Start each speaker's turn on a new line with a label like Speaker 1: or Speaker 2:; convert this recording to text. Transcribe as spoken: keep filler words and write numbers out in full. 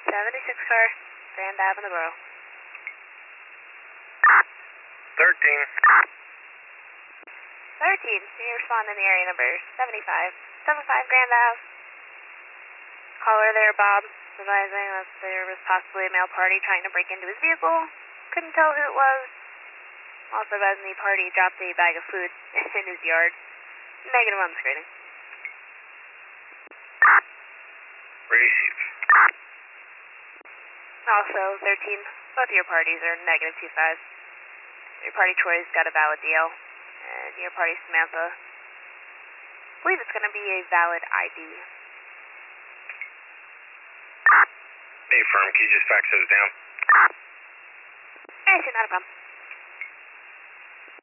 Speaker 1: seventy-six car, Grand Ave in the Borough.
Speaker 2: thirteen.
Speaker 1: thirteen, can you respond in the area number seventy-five, seventy-five Grand Ave? Caller there, Bob, advising that there was possibly a male party trying to break into his vehicle. Couldn't tell who it was. Also advising the party dropped a bag of food in his yard. Negative on the screening.
Speaker 2: Receive.
Speaker 1: Also, thirteen, both of your parties are negative two five. Your party Troy's got a valid D L, and your party Samantha, I believe it's going to be a valid I D.
Speaker 2: Hey, firm, can you just fax those down?
Speaker 1: Hey, not a problem.